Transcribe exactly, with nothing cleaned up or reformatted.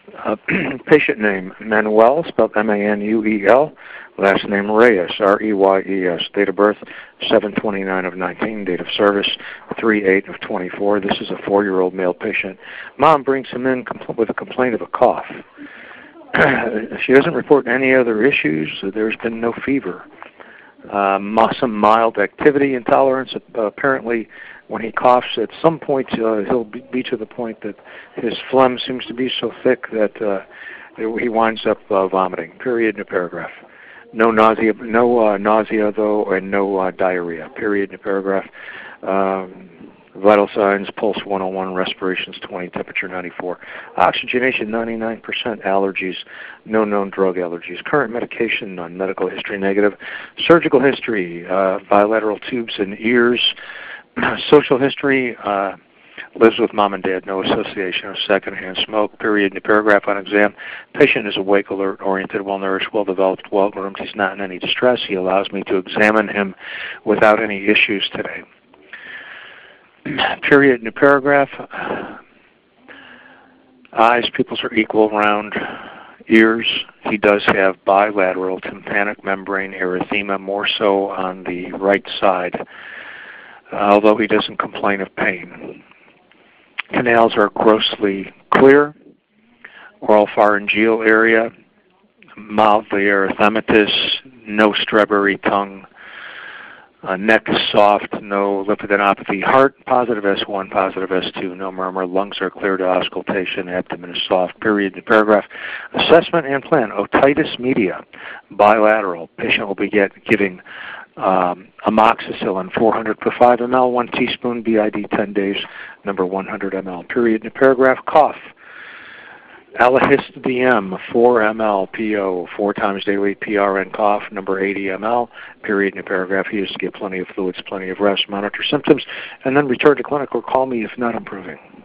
Uh, patient name, Manuel, spelled M A N U E L. Last name, Reyes, R E Y E S. Date of birth, seven twenty-nine of nineteen. Date of service, three eight of twenty-four. This is a four-year-old male patient. Mom brings him in compl- with a complaint of a cough. She doesn't report any other issues. There's been no fever. Um, some mild activity intolerance. Uh, apparently, when he coughs, at some point uh, he'll be, be to the point that his phlegm seems to be so thick that uh, he winds up uh, vomiting. Period. In a paragraph. No nausea, no uh, nausea though, and no uh, diarrhea. Period. In a paragraph. Um, vital signs: pulse one oh one, respirations twenty, temperature ninety-four, oxygenation ninety-nine percent, allergies, no known drug allergies. Current medication, none. Medical history negative. Surgical history: uh, bilateral tubes in ears. Social history: uh, lives with mom and dad, no association of secondhand smoke. Period. In the paragraph on exam: patient is awake, alert, oriented, well-nourished, well-developed, well-groomed. He's not in any distress. He allows me to examine him without any issues today. Period. In the paragraph: eyes, pupils are equal, round. Ears: he does have bilateral tympanic membrane erythema, more so on the right side, although he doesn't complain of pain. Canals are grossly clear. Oral pharyngeal area, mildly erythematous, no strawberry tongue. Uh, neck is soft, no lymphadenopathy. Heart, positive S one, positive S two, no murmur. Lungs are clear to auscultation. Abdomen is soft. Period. In the paragraph. Assessment and plan: otitis media, bilateral. Patient will be get, giving um, amoxicillin four hundred per five milliliters, one teaspoon, B I D ten days, number one hundred milliliters. Period. In the paragraph. Cough: Alahist D M, four milliliters P O, four times daily, P R N cough, number eighty milliliters. Period. In the paragraph. He is to get plenty of fluids, plenty of rest, monitor symptoms, and then return to clinic or call me if not improving.